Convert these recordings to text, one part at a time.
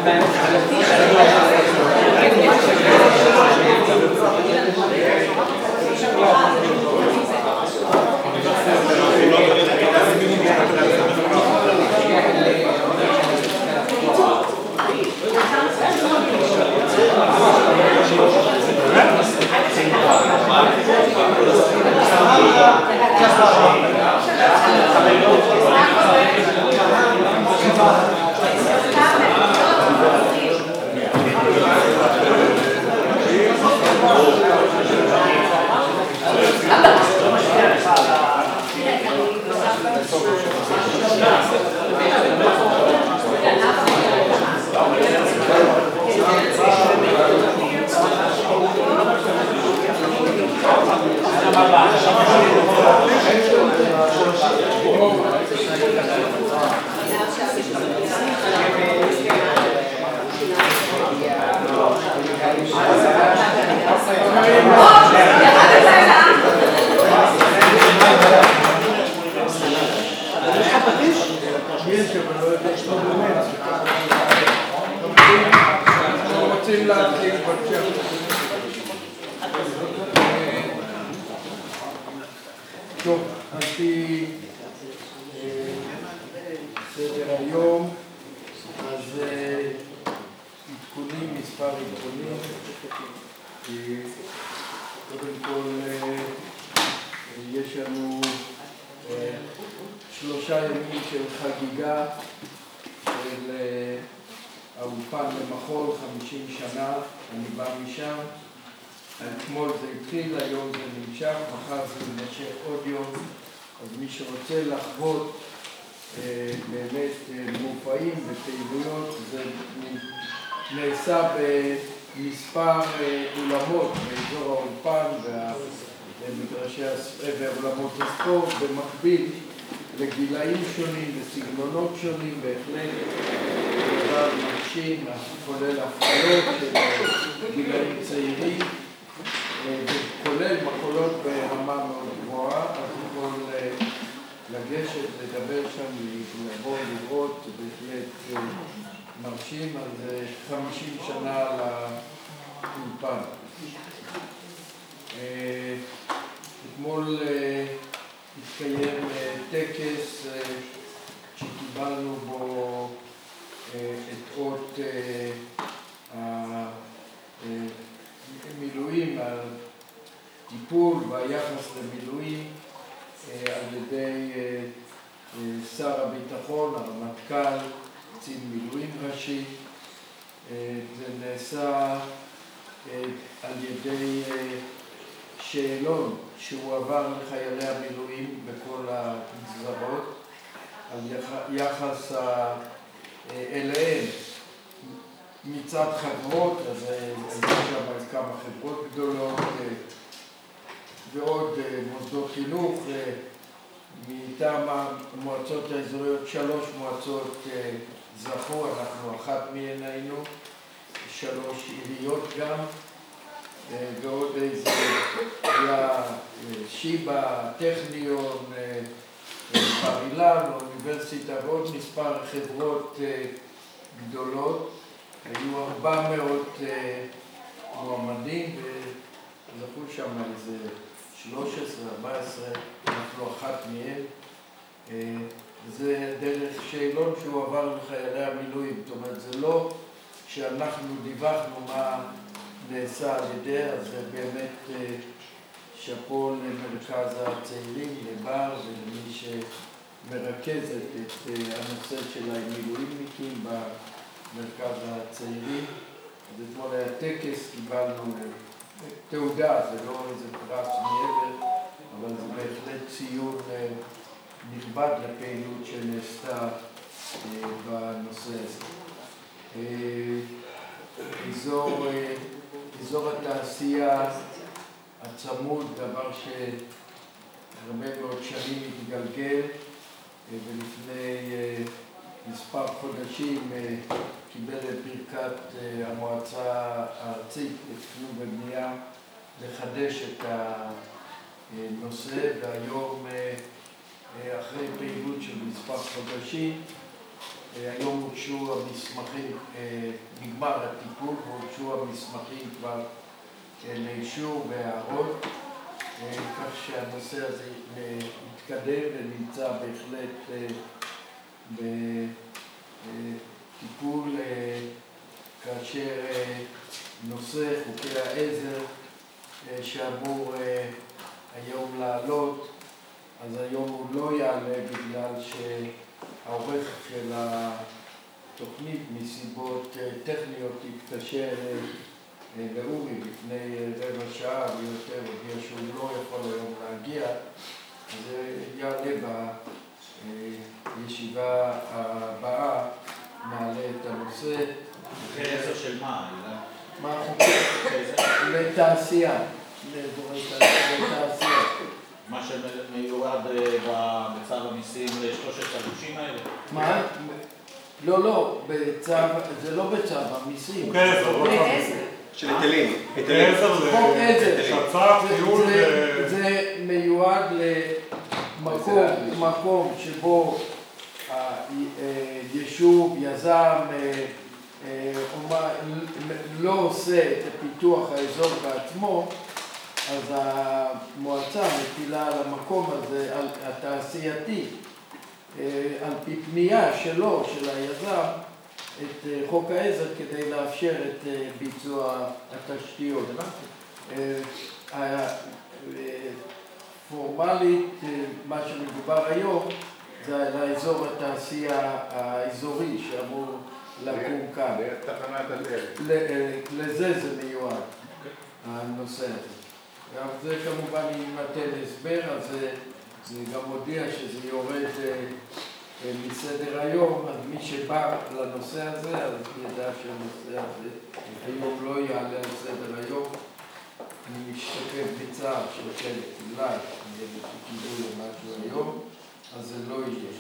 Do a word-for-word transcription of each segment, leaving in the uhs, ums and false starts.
טוב, על פי סדר היום, אז עדכונים, מספר עדכונים. קודם כל, יש לנו שלושה ימים של חגיגה של האולפן למחול, חמישים שנה, אני בא משם. אתמול זה התחיל, היום זה נמשך, מחר זה נמשך עוד יום. אז מי שרוצה לחוות אה, באמת אה, מופעים ופעילויות, זה נעשה במספר אה, אולמות באזור האולפן ומגרשי ואולמות הספורט, במקביל לגילאים שונים וסגנונות שונים, בהחלט דבר מרשים, כולל הפעלות של גילאים צעירים, כולל מחולות ברמה מאוד גבוהה, אז יכול לגשת, לדבר שם, לבוא, לראות, בהחלט מרשים, אז חמישים שנה לאולפן. אתמול התקיים טקס שקיבלנו בו את אות המילואים, הטיפול והיחס למילואים על ידי שר הביטחון, הרמטכ"ל, קצין מילואים ראשי. זה נעשה על ידי שאלון שהועבר לחיילי המילואים בכל הגזרות, על יחס אליהם מצד חברות, אז יש שם כמה חברות גדולות ועוד מוסדות חינוך. מטעם המועצות האזוריות, שלוש מועצות זכו, אנחנו אחת מהן היינו, שלוש עיריות גם, ועוד איזה היה שיבה, טכניון, בר אילן, אוניברסיטה ועוד מספר חברות גדולות. היו ארבע מאות מועמדים וזכו שם איזה שלוש עשרה ארבע עשרה, אנחנו אחת מהם. זה דרך שאלון שהוא עבר לחיילי המילואים. זאת אומרת, זה לא שאנחנו דיווחנו מה נעשה על ידי, אז זה באמת שפו למרכז הצעירים, לבר ולמי שמרכזת את הנושא של המילואימניקים במרכז הצעירים. אז אתמול היה טקס, קיבלנו תעודה, זה לא איזה פרס מעבר, אבל זה בהחלט ציון נכבד לפעילות שנעשתה בנושא הזה. אזור, אזור התעשייה הצמוד, דבר שהרבה מאוד שנים התגלגל, ולפני מספר חודשים קיבל את ברכת המועצה הארצית לתכנון ובנייה לחדש את הנושא, והיום אחרי פעילות של מספר חודשים היום הוגשו המסמכים, נגמר הטיפול, והוגשו המסמכים כבר לאישור והערות, כך שהנושא הזה יתקדם ונמצא בהחלט בטיפול, כאשר נושא חוקי העזר שאמור היום לעלות, אז היום הוא לא יעלה בגלל שהעורך של התוכנית מסיבות טכניות התקשר לאורי לפני רבע שעה ויותר, הודיע שהוא לא יכול היום להגיע, אז זה יעלה בישיבה הבאה, נעלה את הנושא. חוקי עזר של מה? מה חוקי? לתעשייה. לתעשייה. מה שמיועד בצו המיסים לשלושת הגושים האלה? מה? לא, לא, זה לא בצו המיסים. חוקי עזר, לא עזר. של היטלים. חוקי עזר חוק עזר. שצ"פ, ניהול ו... זה מיועד למקום שבו היישוב, יזם, לא עושה את פיתוח האזור בעצמו, אז המועצה מטילה על המקום הזה, על התעשייתי, על פי פנייה שלו, של היזם, את חוק העזר כדי לאפשר את ביצוע התשתיות. פורמלית, מה שמדובר היום, זה על האזור התעשייה האזורי שאמור לקום כאן. תחנת הדרך. לזה זה מיועד, הנושא הזה. גם זה כמובן יימתן הסבר, אז זה גם הודיע שזה יורד מסדר היום, אז מי שבא לנושא הזה, אז ידע שהנושא הזה היום לא יעלה על סדר היום. אני משתתף בצער של חלק, אולי, אני אגיד למשהו היום, אז זה לא יהיה.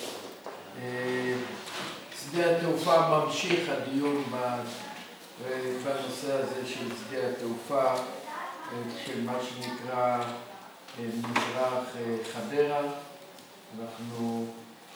שדה התעופה ממשיך הדיון בנושא הזה של שדה התעופה, של מה שנקרא מזרח חדרה. אנחנו,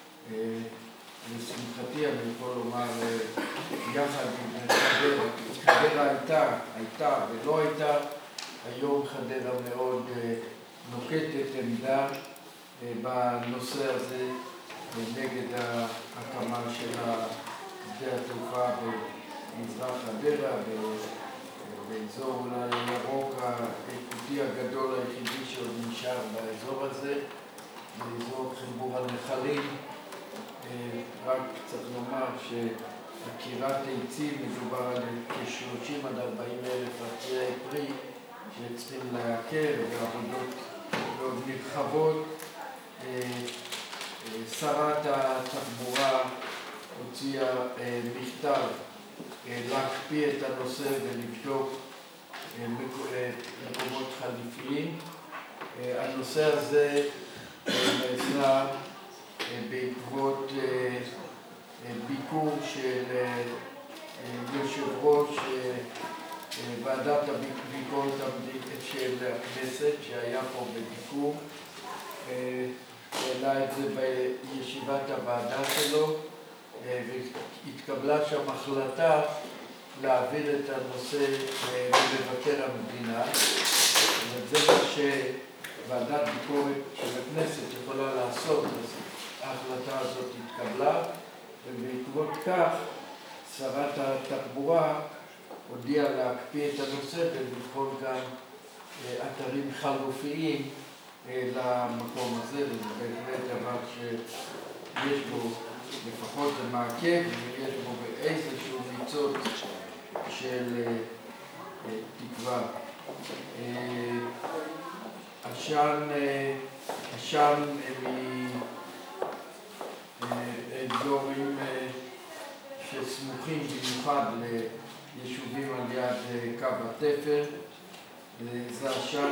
לשמחתי, אני יכול לומר, יחד עם חדרה, חדרה הייתה, הייתה ולא הייתה, היום חדרה מאוד נוקטת עמדה בנושא הזה נגד ההקמה של שדה התעופה במזרח חדרה, באזור הירוק האיכותי הגדול היחידי שעוד נשאר באזור הזה, באזור חיבור הנחלים. רק צריך לומר שעקירת עצים מדובר על כ-שלושים עד ארבעים אלף עצי פרי שצריכים לעקר בעבודות מאוד נרחבות. שרת התחבורה הוציאה מכתב להקפיא את הנושא ולבדוק מקומות חליפיים. הנושא הזה נעשה בעקבות ביקור של יושב ראש ועדת הביקורת של הכנסת שהיה פה בביקור, העלה את זה בישיבת הוועדה שלו, והתקבלה שם החלטה להעביר את הנושא למבקר המדינה. זה מה שוועדת ביקורת של הכנסת יכולה לעשות, אז ההחלטה הזאת התקבלה, ובעקבות כך שרת התחבורה הודיעה להקפיא את הנושא ולבחון גם אתרים חלופיים למקום הזה, וזה בהחלט דבר שיש בו לפחות למעכב, ויש בו באיזשהו ניצוץ של תקווה. עשן, עשן מאזורים שסמוכים במיוחד ליישובים על יד קו התפר, זה עשן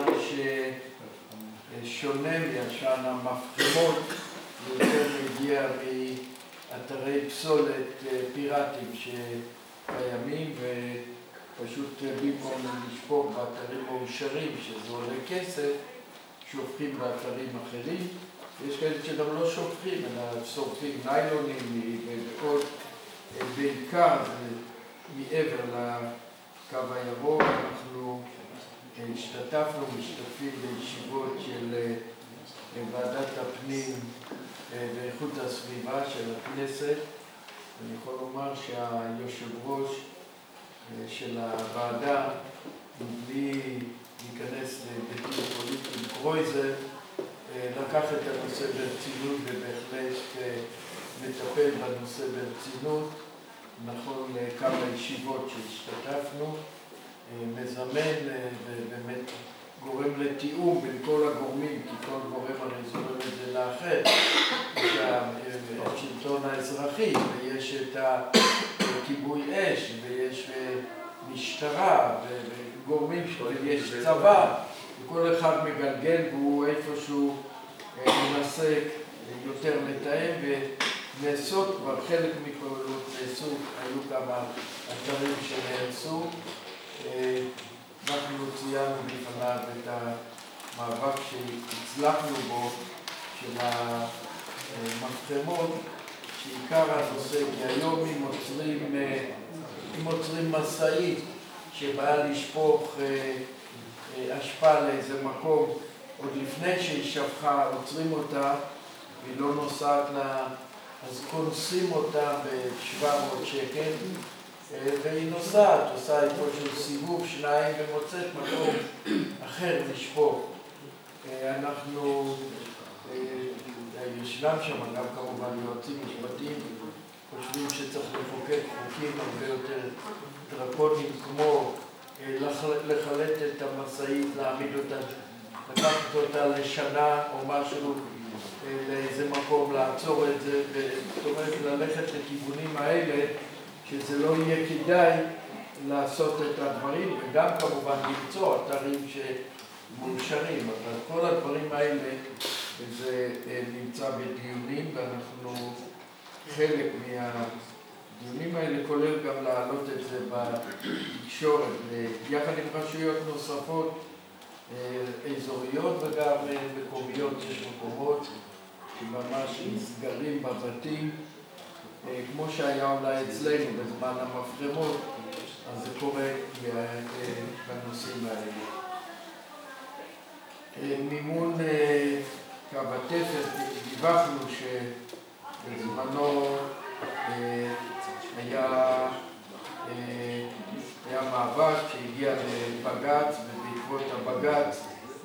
ששונה מעשן המפחמות, ויותר מגיע מאתרי פסולת פיראטיים שקיימים, ופשוט במקום לשפוך באתרים מאושרים, שזה עולה כסף, שופכים באתרים אחרים, יש כאלה שגם לא שופכים, אלא שורפים ניילונים וכל, בעיקר מעבר לקו הירוק. אנחנו השתתפנו, משתתפים בישיבות של ועדת הפנים ואיכות הסביבה של הכנסת. אני יכול לומר שהיושב ראש של הוועדה, מבלי להיכנס להיבטים פוליטיים, קרויזר, לקח את הנושא ברצינות ובהחלט מטפל בנושא ברצינות. נכון לכמה ישיבות שהשתתפנו, מזמן ובאמת גורם לתיאום בין כל הגורמים, כי כל גורם הרי זורם את זה לאחר. יש השלטון האזרחי ויש את הכיבוי אש ויש משטרה וגורמים ויש צבא, וכל אחד מגלגל והוא איפשהו מנסה יותר לתאם ונעשות כבר חלק מפעולות נעשו, היו כמה אתרים שנעשו. אנחנו ציינו בפניו את המאבק שהצלחנו בו של המפחמות, שעיקר הנושא, כי היום אם עוצרים, אם עוצרים מסעית שבאה לשפוך אשפה לאיזה מקום, עוד לפני שהיא שפכה, עוצרים אותה, והיא לא נוסעת לה, אז כונסים אותה ב-שבע מאות שקל, והיא נוסעת, עושה איפשהו סיבוב שניים ומוצאת מקום אחר לשפוך. אנחנו ישנם שם גם כמובן יועצים משפטיים, חושבים שצריך לחוקק חוקים הרבה יותר דרקוניים, כמו לחלט את המשאית, להעמיד אותה, לקחת אותה לשנה או משהו, לאיזה מקום, לעצור את זה, זאת אומרת ללכת לכיוונים האלה, שזה לא יהיה כדאי לעשות את הדברים, וגם כמובן למצוא אתרים שמאושרים, אבל כל הדברים האלה, זה נמצא בדיונים, ואנחנו חלק מהדיונים האלה, כולל גם להעלות את זה בתקשורת, יחד עם רשויות נוספות, אזוריות וגם מקומיות. יש מקומות שממש נסגרים בבתים, כמו שהיה אולי אצלנו בזמן המפחמות, אז זה קורה בנושאים האלה. מימון קו התפר, דיווחנו שבזמנו היה, היה מאבק שהגיע לבג"ץ, ובעקבות הבג"ץ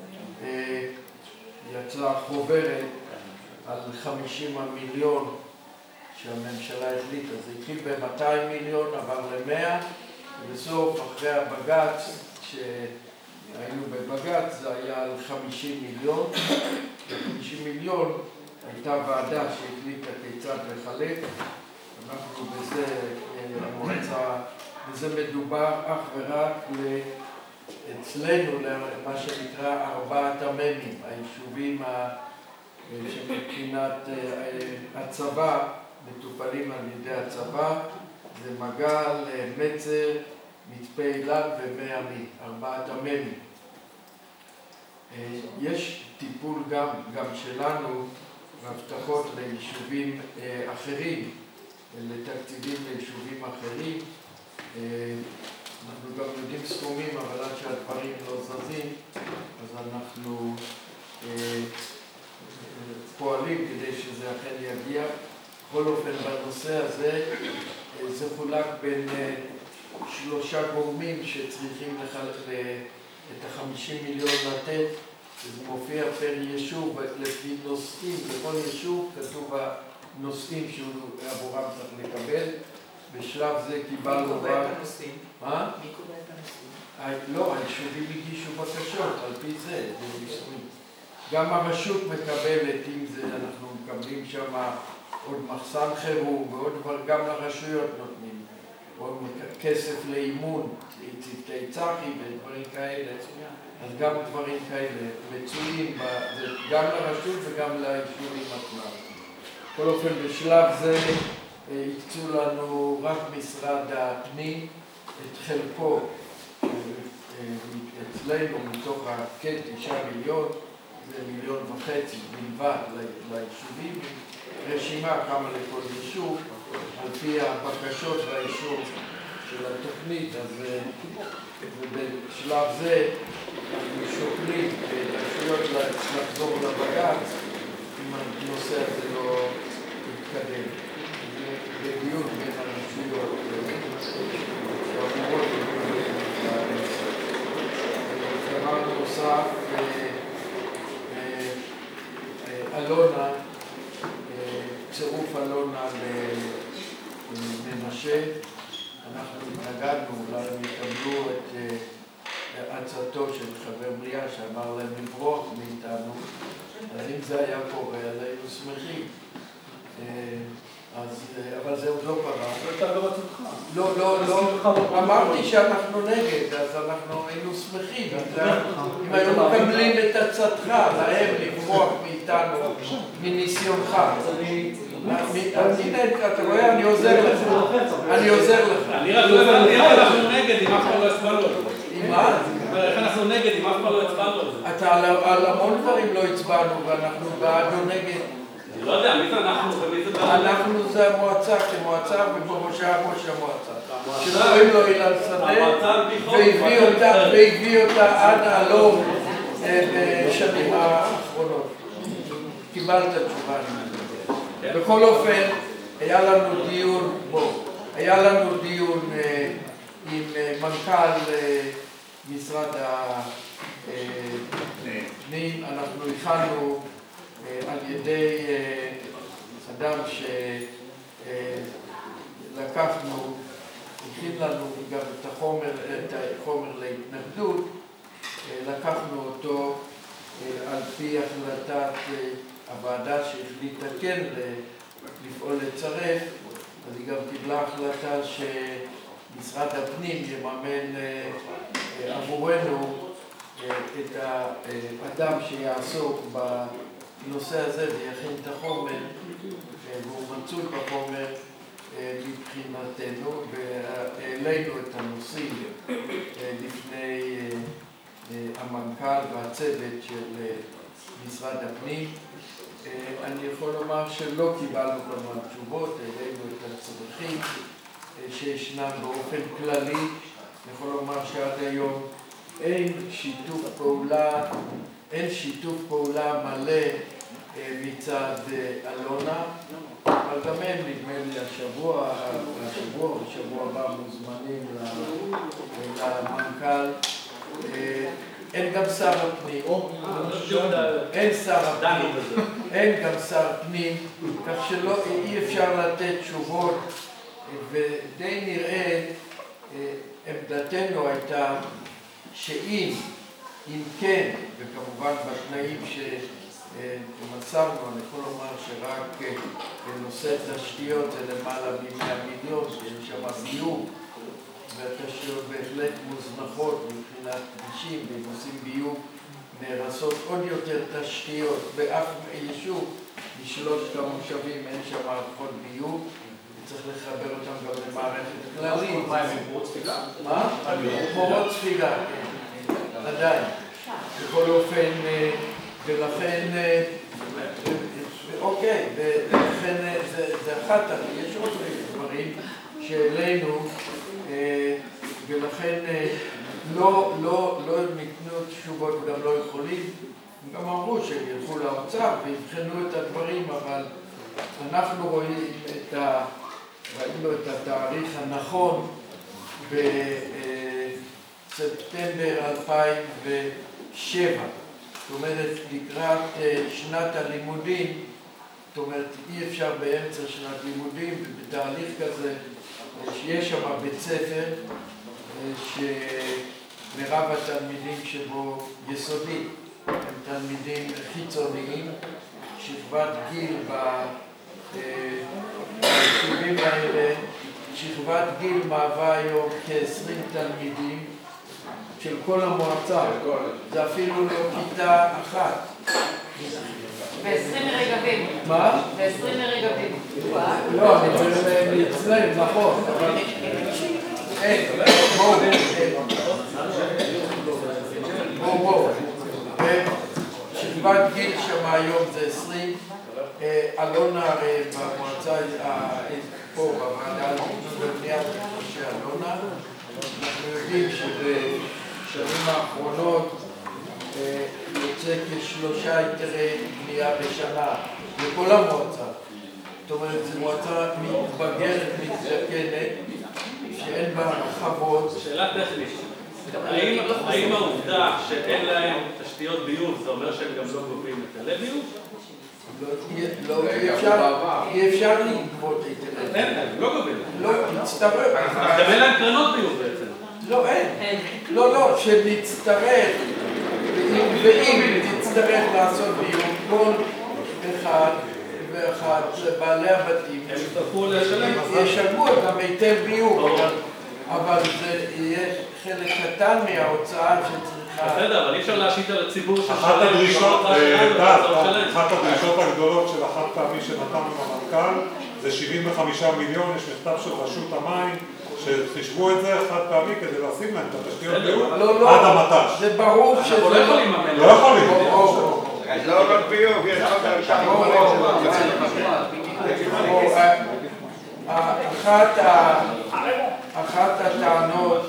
יצאה חוברת על חמישים המיליון שהממשלה החליטה. זה התחיל ב-מאתיים מיליון, עבר ל-מאה, ובסוף אחרי הבג"ץ, כשהיינו בבג"ץ, זה היה על חמישים מיליון. חמישים מיליון הייתה ועדה שהחליטה כיצד לחלק. אנחנו בזה, המועצה, בזה מדובר אך ורק אצלנו, למה שנקרא ארבעת הממים, היישובים שמבחינת הצבא, מטופלים על ידי הצבא, זה מגל, מצר, מצפה אילן ומי עמי, ארבעת הממים. יש טיפול גם, גם שלנו, והבטחות ליישובים אחרים, לתקציבים ליישובים אחרים. אנחנו גם יודעים סכומים, אבל עד שהדברים לא זזים, אז אנחנו פועלים כדי שזה אכן יגיע. בכל אופן, בנושא הזה, זה חולק בין שלושה גורמים שצריכים את החמישים מיליון לתת, זה מופיע פר יישוב, לפי נושאים, בכל יישוב כתוב הנושאים שעבורם צריך לקבל. בשלב זה קיבלנו... מי קובע את הנושאים? מה? מי קובע את הנושאים? לא, היישובים הגישו בקשות, על פי זה, גם הרשות מקבלת, אם זה, אנחנו מקבלים שם עוד מחסן חירום, ועוד דבר, גם לרשויות נותנים, עוד כסף לאימון, צוותי צחי ודברים כאלה, אז גם דברים כאלה מצויים, גם לרשות וגם ליישובים עצמם. בכל אופן, בשלב זה הקצו לנו רק משרד הפנים את חלקו אצלנו מתוך כתשעה מיליון, זה מיליון וחצי בלבד ליישובים, רשימה כמה לכל יישוב, על פי הבקשות והאישור של התוכנית. אז בשלב זה אנחנו שוקלים רשויות לחזור לבג"ץ אם הנושא הזה לא יתקדם. זה דיון בין הרשויות שאמורות להתקדם בארץ. דבר נוסף, אלונה, צירוף אלונה למנשה, אנחנו התנגדנו, אולי הם יקבלו את הצעתו של חבר מליאה שאמר להם לברוח מאיתנו, אז אם זה היה קורה, אז היינו שמחים. אז, אבל זה עוד לא קרה. לא, לא, לא, אמרתי שאנחנו נגד, אז אנחנו היינו שמחים. אם היו מקבלים את הצעתך, להם לברוח מאיתנו, מניסיונך. אז הנה, אתה רואה, אני עוזר לך. אני עוזר לך. אני רק לא הבנתי איך אנחנו נגד אם אף פעם לא הצבענו על זה. עם מה? איך אנחנו נגד אם אף פעם לא הצבענו על זה. אתה על המון דברים לא הצבענו, ואנחנו בעד או נגד. אני לא יודע, מי זה אנחנו ומי זה בעד? אנחנו זה המועצה כמועצה, ובראש ראש המועצה. שקוראים לו אילן שדה, והביא אותה עד הלום בשנים האחרונות. קיבלת תשובה. בכל אופן, היה לנו דיון, בוא, היה לנו דיון עם מנכ"ל משרד הפנים, אנחנו הכנו על ידי אדם שלקחנו, הכין לנו גם את החומר, את החומר להתנגדות, לקחנו אותו על פי החלטת הוועדה שהחליטה כן לפעול לצרף, אז היא גם קיבלה החלטה שמשרד הפנים יממן עבורנו את האדם שיעסוק בנושא הזה ויכין את החומר, והוא מצוי בחומר מבחינתנו, והעלינו את הנושאים לפני המנכ"ל והצוות של משרד הפנים. אני יכול לומר שלא קיבלנו כמובן תשובות, העלינו את הצרכים שישנם באופן כללי. אני יכול לומר שעד היום אין שיתוף פעולה, אין שיתוף פעולה מלא מצד אלונה, אבל גם הם נדמה לי השבוע, השבוע ושבוע הבא מוזמנים למנכ"ל. אין גם שר הפנים, אין שר הפנים, אין גם שר פנים, כך שלא, אי אפשר לתת תשובות, ודי נראה, עמדתנו הייתה שאם, אם כן, וכמובן בתנאים שמסרנו, אני יכול לומר שרק בנושא תשתיות זה למעלה מ-מאה מיליון, שאין שם ביוב, והתשתיות בהחלט מוזנחות מבחינת כבישים, ואם עושים ביוב נהרסות עוד יותר תשתיות באף יישוב, משלושת המושבים אין שם מערכות ביוב, וצריך לחבר אותם גם למערכת כללית. מה, הם מורות ספיגה? מה? מורות ספיגה, כן, עדיין. בכל אופן, ולכן, אוקיי, ולכן זה אחת, יש עוד דברים שאלינו, ולכן לא, לא, לא ניתנו תשובות וגם לא יכולים. הם גם אמרו שהם ילכו לאוצר ויבחנו את הדברים, אבל אנחנו רואים את ה... ראינו את התאריך הנכון בספטמבר אלפיים ושבע. זאת אומרת, לקראת שנת הלימודים, זאת אומרת, אי אפשר באמצע שנת לימודים, ובתהליך כזה, שיש שם בית ספר, שמרב התלמידים שבו יסודי, הם תלמידים חיצוניים, שכבת גיל ביישובים האלה, שכבת גיל מהווה היום כ-עשרים תלמידים של כל המועצה, זה אפילו לא כיתה אחת. ועשרים מרגבים. מה? ועשרים מרגבים. לא, אני צריך להצלם, נכון, אבל... אין, בואו, בואו, בואו. קצבת גיל שם היום זה עשרים. אלונה הרי במועצה, פה בוועדה על תכנון ובנייה זה משה אלונה. אנחנו יודעים שבשנים האחרונות יוצא כשלושה היתרי בנייה בשנה לכל המועצה. זאת אומרת, זו מועצה מתבגרת, מתזקנת, שאין בה רחבות. שאלה טכנית. האם העובדה שאין להם תשתיות ביוב, זה אומר שהם גם לא גובים היטלי ביוב? לא, אי אפשר לגבות היטלי ביוב. אין, לא גובים. לא, נצטרך. גם אין להם קרנות ביוב בעצם. לא, אין. לא, לא, שנצטרך, ואם נצטרך לעשות ביוב, כל אחד ואחד בעלי הבתים הם יצטרכו לשלם. ישלמו גם היטל ביוב, אבל זה יהיה חלק קטן מההוצאה שצריכה. בסדר, אבל אי אפשר להשית על הציבור ששלם. אחת הדרישות, אחת הדרישות הגדולות של החד פעמי שנתנו למנכ"ל זה שבעים וחמישה מיליון, יש מכתב של רשות המים שחישבו את זה חד פעמי כדי לשים להם את התשתיות ביוב עד המט"ש. זה ברור שזה... אנחנו לא יכולים לממן. לא יכולים. לא רק ביוב, יש עוד ארשם. אחת הטענות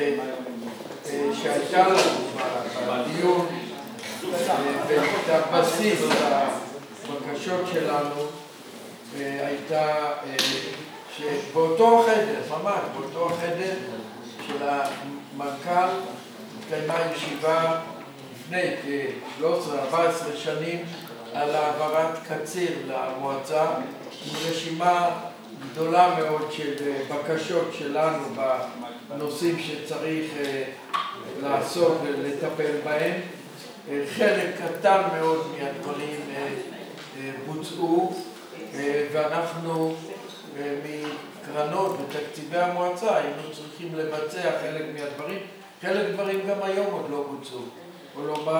שהייתה לנו בדיון ואת הבסיס הבקשות שלנו הייתה שבאותו חדר, ממש באותו חדר של המנכ"ל התקיימה ישיבה לפני כ-שלוש עשרה ארבע עשרה שנים על העברת קציר למועצה עם רשימה גדולה מאוד של בקשות שלנו בנושאים שצריך לעשות ולטפל בהם. חלק קטן מאוד מהדברים בוצעו ואנחנו מקרנות ותקציבי המועצה היינו צריכים לבצע חלק מהדברים. חלק דברים גם היום עוד לא בוצעו. או לומר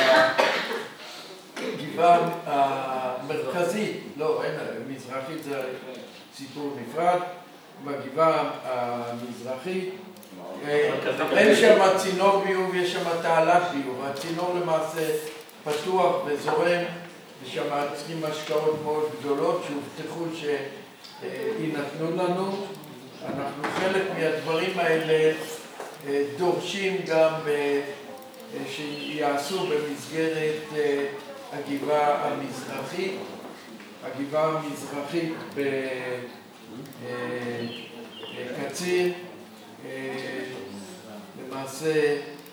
שהגבעה המרכזית, לא, אין, מזרחית זה סיפור נפרד, בגבעה המזרחית אין שם צינור ביוב, יש שם תעלת ביוב. הצינור למעשה פתוח וזורם, ושם צריכים השקעות מאוד גדולות שהובטחו שיינתנו לנו. אנחנו חלק מהדברים האלה דורשים גם שיעשו במסגרת הגבעה המזרחית. הגבעה המזרחית בקציר למעשה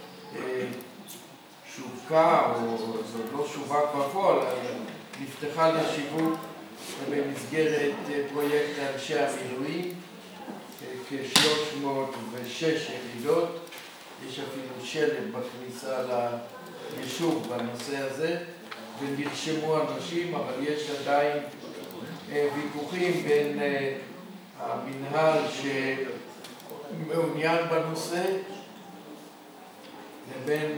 שווקה, או זה לא שווק בפועל, נפתחה לשיווק במסגרת פרויקט אנשי המילואים, כ-שלוש מאות ושש יחידות. יש אפילו שלט בכניסה ליישוב בנושא הזה, ונרשמו אנשים, אבל יש עדיין ויכוחים בין המנהל שמעוניין בנושא לבין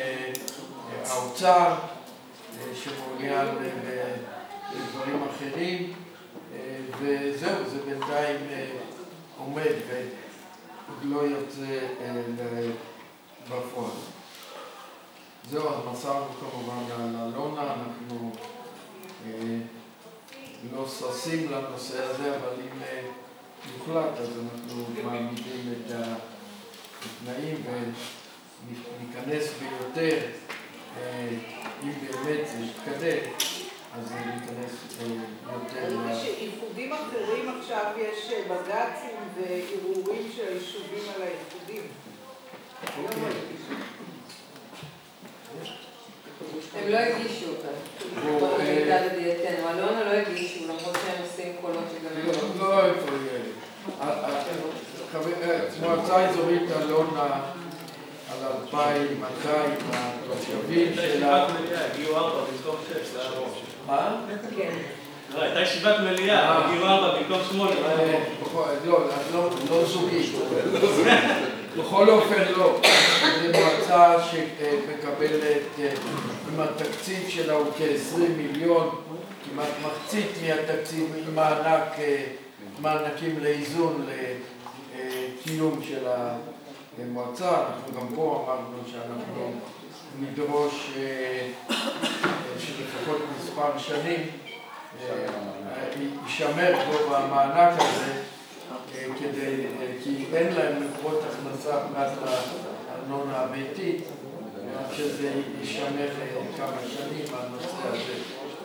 האוצר שמעוניין בדברים אחרים, וזהו, זה בינתיים עומד ועוד לא יוצא בפועל. זהו, אז מסרנו כמובן על אלונה, אנחנו לא ששים לנושא הזה, אבל אם יוחלט אז אנחנו מעמידים את התנאים וניכנס ביותר, אם באמת זה יתקדם, אז ניכנס יותר. אני חושב שאיחודים אחרים עכשיו יש בג"צים וערעורים של היישובים על האיחודים. הם לא הגישו אותם. במידע לדייתנו. אלונה לא הגישו, למרות שהם עושים קולות שגם הם לא. לא, איפה יהיה. מועצה אזורית אלונה על אלפיים מאתיים התושבים שלה. הגיעו ארבע במקום שש. מה? כן. הייתה ישיבת מליאה, הגיעו ארבע במקום שמונה. לא, לא זוגית. בכל אופן לא. זו מועצה שמקבלת, עם התקציב שלה הוא כ-עשרים מיליון, כמעט מחצית מהתקציב עם מענק, מענקים לאיזון, לקיום של המועצה. אנחנו גם פה אמרנו שאנחנו נדרוש שלפחות מספר שנים יישמר פה במענק הזה, כדי, כי אין להם מקורות הכנסה פרט לארנונה הביתית, שזה יישמר כמה שנים הנושא הזה.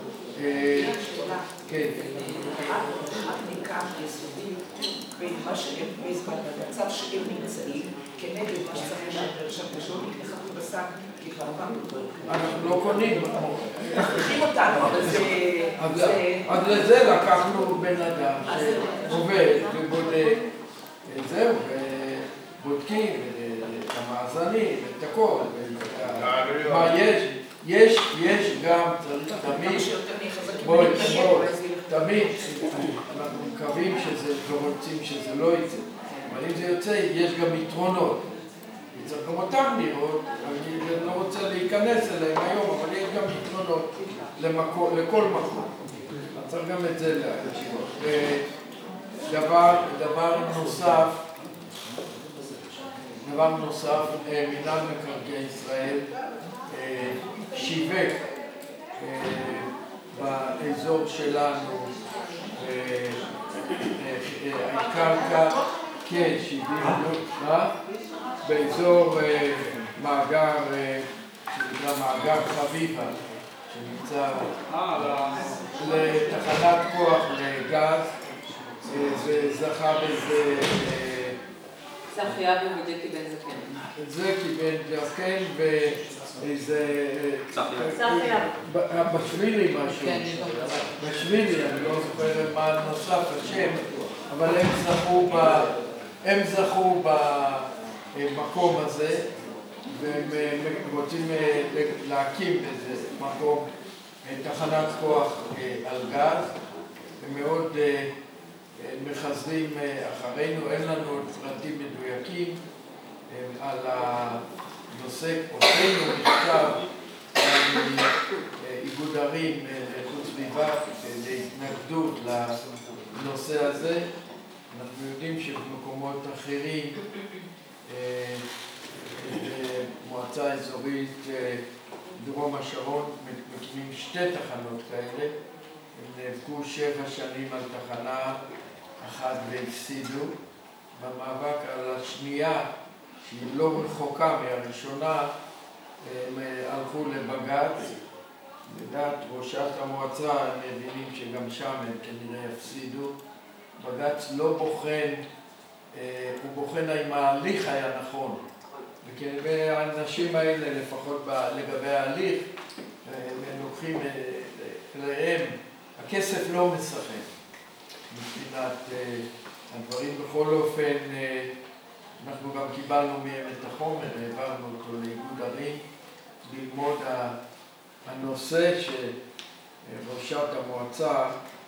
כן. הבדיקה יסודית בין מה שהם בזמן במצב שהם נמצאים כנגד מה שצריך לשפר שם בשביל נכחו בשק כי כבר פעם אנחנו לא קונים. תחליטים אותנו, אבל זה... אז לזה לקחנו בן אדם שעובד ובודק את זה, ובודקים את המאזנים, את הכל, מה יש. יש, יש גם, צריך תמיד, בואי, בואי, תמיד, אנחנו מקווים שזה, ורוצים שזה לא יצא, אבל אם זה יוצא, יש גם יתרונות. צריך גם אותם לראות, אני לא רוצה להיכנס אליהם היום, אבל יש גם יתרונות למקום, לכל מקום. צריך גם את זה להקשיב. דבר, דבר נוסף, דבר נוסף, מינהל מקרקעי ישראל, שיווק באזור שלנו הקרקע, כן, שבעים, באזור מאגר, שנקרא מאגר חביבה, שנמצא לתחנת כוח לגז, וזכה בזה צחי אבי וג'קי בן זקן. זה קיבל זקן ואיזה... צחי אבי. בשבילי משהו. כן, יש גם בשבילי, אני לא זוכר מה נוסף השם, אבל הם זכו ב... הם זכו במקום הזה, והם רוצים להקים איזה מקום, תחנת כוח על גז, הם מאוד מחזרים אחרינו, אין לנו עוד פרטים מדויקים על הנושא, אותנו נכתב איגוד ערים לאיכות סביבה להתנגדות לנושא הזה. אנחנו יודעים שבמקומות אחרים, מועצה אזורית דרום השרון מקימים שתי תחנות כאלה, הם נאבקו שבע שנים על תחנה אחת והפסידו. במאבק על השנייה, שהיא לא רחוקה מהראשונה, הם הלכו לבג"ץ. לדעת ראשת המועצה, הם מבינים שגם שם הם כנראה יפסידו. בג"ץ לא בוחן, הוא בוחן האם ההליך היה נכון. וכנראה האנשים האלה, לפחות לגבי ההליך, הם לוקחים אליהם, הכסף לא משחק. מבחינת הדברים, בכל אופן, אנחנו גם קיבלנו מהם את החומר, העברנו אותו לאיגוד ערים, ללמוד הנושא שראשת המועצה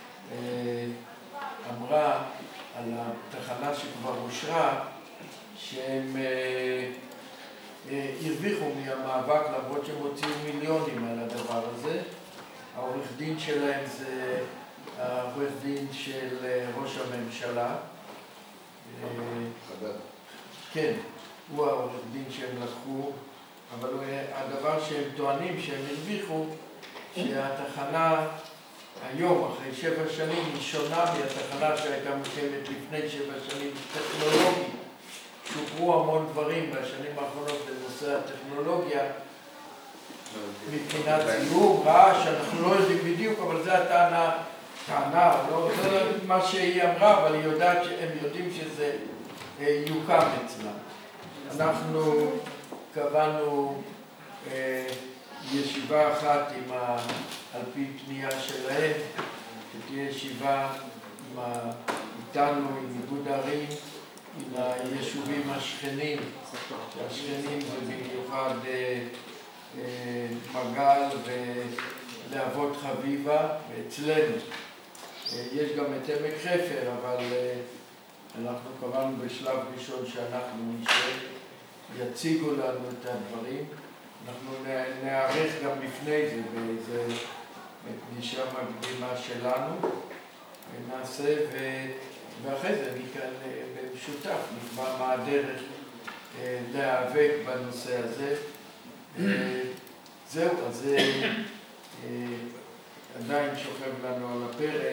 אמרה על התחנה שכבר אושרה, שהם הרוויחו מהמאבק למרות שהם הוציאו מיליונים על הדבר הזה. העורך דין שלהם זה העורך דין של ראש הממשלה. כן, הוא העורך דין שהם לקחו, אבל הדבר שהם טוענים שהם הרוויחו, שהתחנה היום, אחרי שבע שנים, היא שונה מהתחנה שהייתה מוקמת לפני שבע שנים, טכנולוגית. שופרו המון דברים בשנים האחרונות בנושא הטכנולוגיה, מבחינת זיהום, רעש, אנחנו לא יודעים בדיוק, אבל זו הטענה, טענה, לא, זה מה שהיא אמרה, אבל היא יודעת שהם יודעים שזה יוקם אצלם. אנחנו קבענו אה, ישיבה אחת עם ה, על פי פנייה שלהם, שתהיה ישיבה עם ה, איתנו, עם איגוד ערים, עם היישובים השכנים, שהשכנים זה במיוחד אה, אה, מגל ולהבות חביבה, ואצלנו אה, יש גם את עמק חפר, אבל אה, אנחנו קבענו בשלב ראשון שאנחנו נשב, יציגו לנו את הדברים. אנחנו נערך גם לפני זה באיזה פגישה מקדימה שלנו, ונעשה, ו... ואחרי זה מכאן במשותף נקבע מה הדרך להיאבק בנושא הזה. זהו, אז עדיין שוכב לנו על הפרק,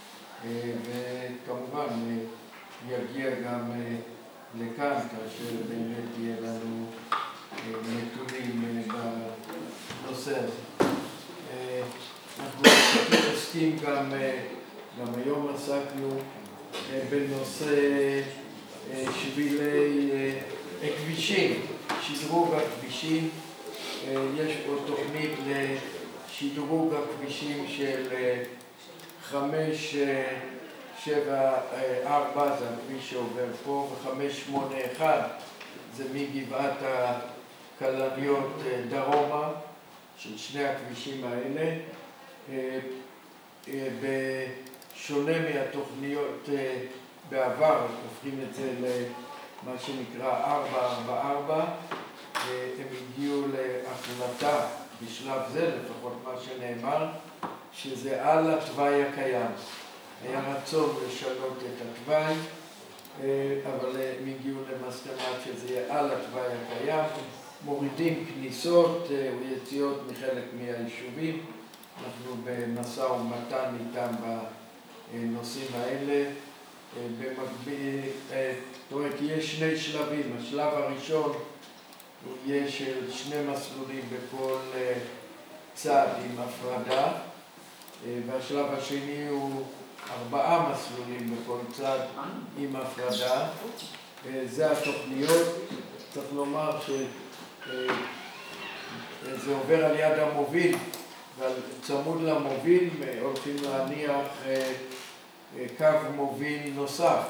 וכמובן יגיע גם לכאן, כאשר באמת יהיה לנו נתונים בנושא הזה. אנחנו עוסקים גם, גם היום עסקנו בנושא שבילי כבישים, שדרוג הכבישים. יש פה תוכנית לשדרוג הכבישים של חמש שבע ארבע, זה הכביש שעובר פה, וחמש שמונה אחת זה מגבעת הכלניות דרומה, של שני הכבישים האלה. בשונה מהתוכניות בעבר, הופכים את זה למה שנקרא ארבע ארבע ארבע, הם הגיעו להחלטה בשלב זה, לפחות מה שנאמר, שזה על התוואי הקיים. היה רצון לשנות את התוואי, אבל הם הגיעו למסקנה שזה יהיה על התוואי הקיים. מורידים כניסות ויציאות מחלק מהיישובים. אנחנו במשא ומתן איתם בנושאים האלה. במקביל, זאת אומרת, יש שני שלבים. השלב הראשון הוא יהיה של שני מסלולים בכל צד עם הפרדה, והשלב השני הוא ארבעה מסלולים בכל צד עם הפרדה. זה התוכניות. צריך לומר שזה עובר על יד המוביל, וצמוד למוביל הולכים להניח קו מוביל נוסף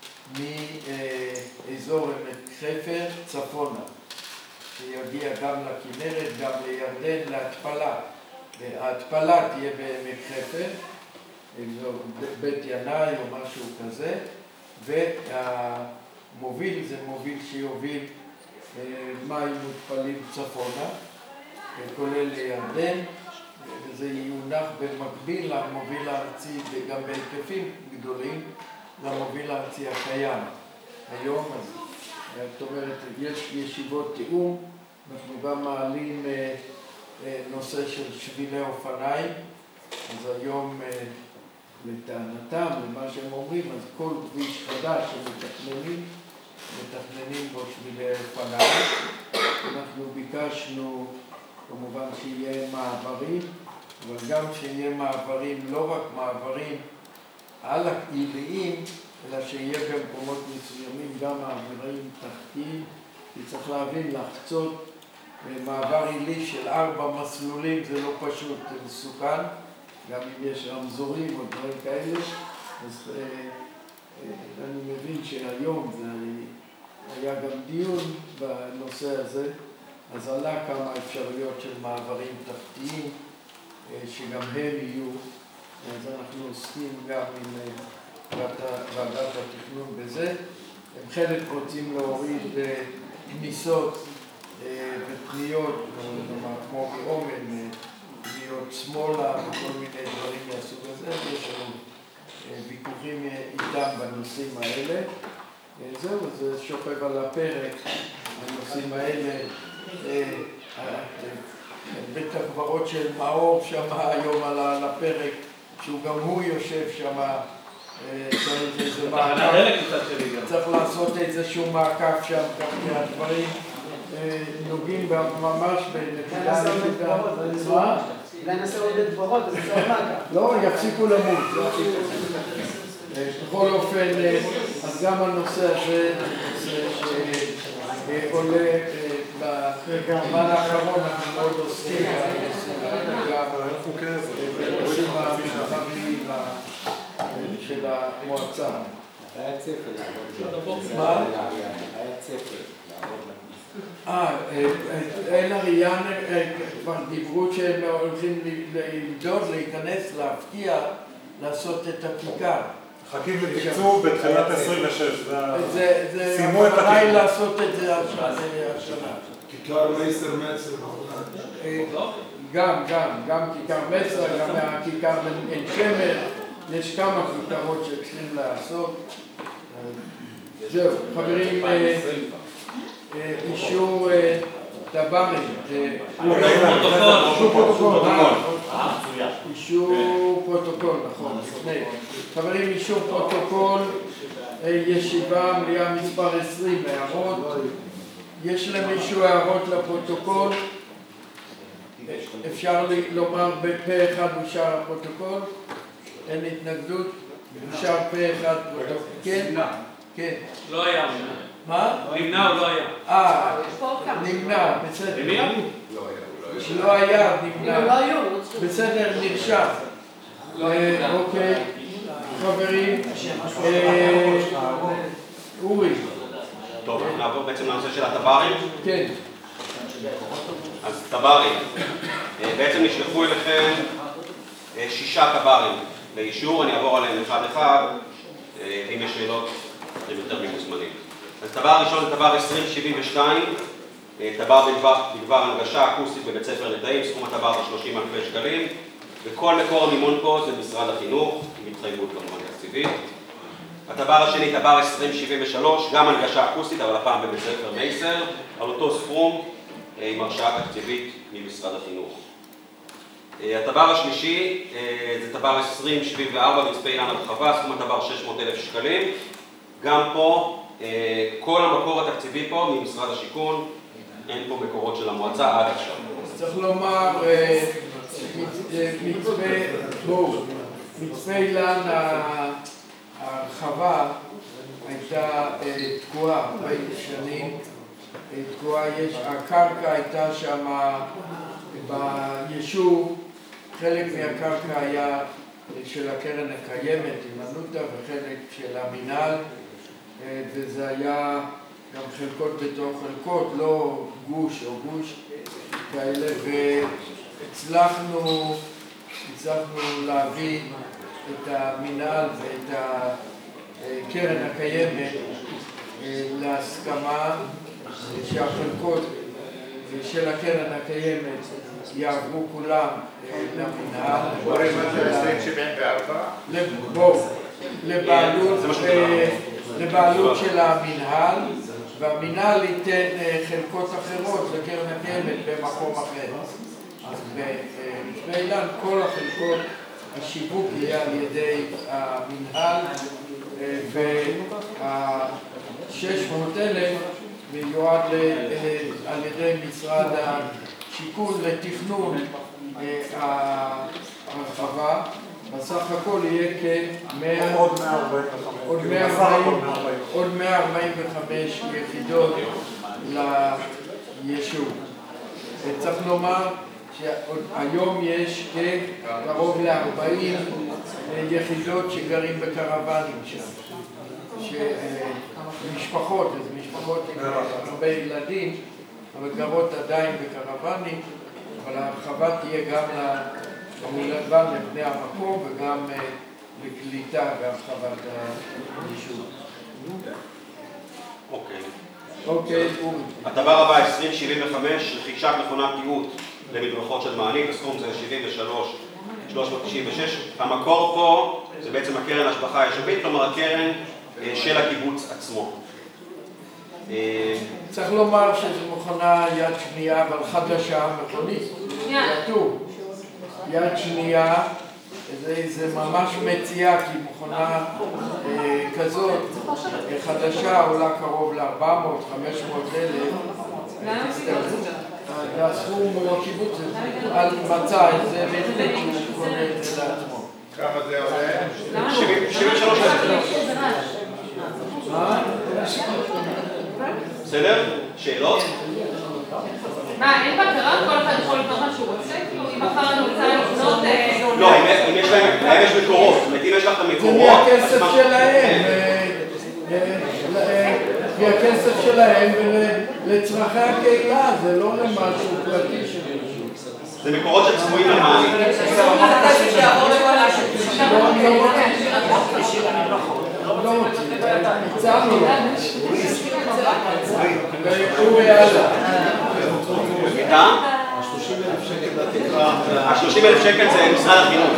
מאזור עמק חפר צפונה, שיגיע גם לכנרת, גם לירדן, להתפלה. ההתפלה תהיה בעמק חפר, בית ינאי או משהו כזה, והמוביל זה מוביל שיוביל מים מותפלים צפונה, כולל לירדן, וזה יונח במקביל למוביל הארצי וגם בהיקפים גדולים למוביל הארצי הקיים היום. אז זאת אומרת, יש ישיבות תיאום, אנחנו גם מעלים נושא של שבילי אופניים. אז היום לטענתם, למה שהם אומרים, אז כל כביש חדש שמתכננים, מתכננים בו שבילי אופניים. אנחנו ביקשנו כמובן שיהיה מעברים, אבל גם שיהיה מעברים, לא רק מעברים על העיליים, אלא שיהיה במקומות מסוימים גם מעברים תחתיים, כי צריך להבין, לחצות מעבר עילי של ארבע מסלולים זה לא פשוט, זה מסוכן, גם אם יש רמזורים או דברים כאלה. אז אני מבין שהיום זה היה גם דיון בנושא הזה, אז עלה כמה אפשרויות של מעברים תחתיים שגם הם יהיו. אז אנחנו עוסקים גם עם ועדת התכנון בזה. הם חלק רוצים להוריד כניסות ופניות, כמו מאומן, פניות שמאלה וכל מיני דברים מהסוג הזה. יש לנו ויכוחים איתם בנושאים האלה. זהו, זה שוכב על הפרק, הנושאים האלה. בית הקברות של מאור שם היום על הפרק, שהוא גם הוא יושב שם, צריך איזה מעקב, צריך לעשות איזשהו מעקב שם, כך שהדברים נוגעים ממש בנקודה נקודה. אולי נעשה עוד דברות, אז זה עוד מעקב. לא, יפסיקו למות. בכל אופן, אז גם הנושא הזה, שעולה בזמן האחרון, אנחנו מאוד עוסקים בנושאים המרחביים של המועצה. היה צפר לעבוד. מה? היה צפר לעבוד. אה, אל אריאן כבר דיברו שהם הולכים למדוד, להיכנס, להפקיע, לעשות את הכיכר. חכים לתקצוב בתחילת עשרים ושש. זה המטרה לעשות את זה השנה. כיכר מייסר מסר. גם, גם, גם כיכר מסר, גם הכיכר עין שמר. יש כמה כיכרות שצריכים לעשות. זהו, חברים, אישור טב"מים. פרוטוקול. אישור פרוטוקול, נכון, לפני. חברים, אישור פרוטוקול, ישיבה, מליאה מספר עשרים, הערות. יש למישהו הערות לפרוטוקול? אפשר לומר בפה אחד אושר הפרוטוקול? אין התנגדות? אושר פה אחד פרוטוקול. כן? כן. לא היה. מה? נמנע או לא היה? אה, נמנע, בסדר. לא היה, נמנע. בסדר, נרשם. אוקיי, חברים, אורי. טוב, נעבור בעצם לנושא של הטברים. כן. אז טברים. בעצם נשלחו אליכם שישה טברים לאישור, אני אעבור עליהם אחד אחד, אם יש שאלות אתם יותר ממוזמנים. אז טבר הראשון זה טבר עשרים שבעים ושתיים, טבר בדבר הנגשה אקוסטית בבית ספר נטעים, סכום הטבר זה שלושים אלפי שקלים, וכל מקור המימון פה זה משרד החינוך, עם התחייבות כמובן תקציבית. הטבר השני, טבר עשרים שבעים ושלוש, גם הנגשה אקוסטית, אבל הפעם בבית ספר מייסר, על אותו סכום עם הרשאה תקציבית ממשרד החינוך. הטבר השלישי זה טבר עשרים שבעים וארבע, מצפה אילן הרחבה, סכום הטבר שש מאות אלף שקלים. גם פה, כל המקור התקציבי פה ממשרד השיכון, אין פה מקורות של המועצה עד עכשיו. צריך לומר, מצפה אילן ההרחבה הייתה תקועה ארבעים שנים, תקועה, הקרקע הייתה שם ביישוב, חלק מהקרקע היה של הקרן הקיימת עם הנוטה וחלק של המינהל, וזה היה גם חלקות בתוך חלקות, לא גוש או גוש כאלה, והצלחנו הצלחנו להביא את המינהל ואת הקרן הקיימת להסכמה שהחלקות של הקרן הקיימת יעברו כולם למינהל. לבעלות של המינהל, והמינהל ייתן חלקות אחרות לקרן הקיימת במקום אחר. אז במצפה אילן כל החלקות, השיווק יהיה על ידי המינהל, וה-שש מאות אלף מיועד על ידי משרד השיכון לתכנון ההרחבה. בסך הכל יהיה כ-מאה עוד מאה ארבעים וחמש יחידות ליישוב. צריך לומר שהיום יש קרוב ל-ארבעים יחידות שגרים בקרוונים שם. משפחות, אז משפחות עם הרבה ילדים, אבל גרות עדיין בקרוונים, אבל ההרחבה תהיה גם גם לבני המקום וגם לקליטה והרחבת היישוב. אוקיי. אוקיי. הטבר הבא, עשרים שבעים וחמש, רכישת מכונת תיעוד למדרכות של מעלית, הסכום זה שבעים ושלוש אלף שלוש מאות תשעים ושש. המקור פה זה בעצם הקרן השבחה היישובית, כלומר הקרן של הקיבוץ עצמו. צריך לומר שזו מכונה יד שנייה, אבל חדשה, מכונית. כתוב. יד שנייה, זה ממש מציאה, כי מכונה כזאת חדשה עולה קרוב ל-ארבע מאות חמש מאות אלף. הסכום הוא הקיבוץ, על מצא את זה והחליט שהוא קונה את זה לעצמו. כמה זה עולה? שבעים ושלוש אלף. מה? בסדר? שאלות? מה, אין בקרה? כל אחד יכול לבנות מה שהוא רוצה? כאילו, אם מחר אני רוצה לקנות... לא, אם יש להם, להם יש מקורות. זאת אומרת, אם יש לך את המקורות... זה מהכסף שלהם. מהכסף שלהם ולצרכי הקהילה, זה לא למשהו פרטי של מישהו. זה מקורות שצפויים למענית. לא רוצים, הצענו לו. ואורי הלאה. איתה? ה-שלושים אלף שקל זה משרד החינוך.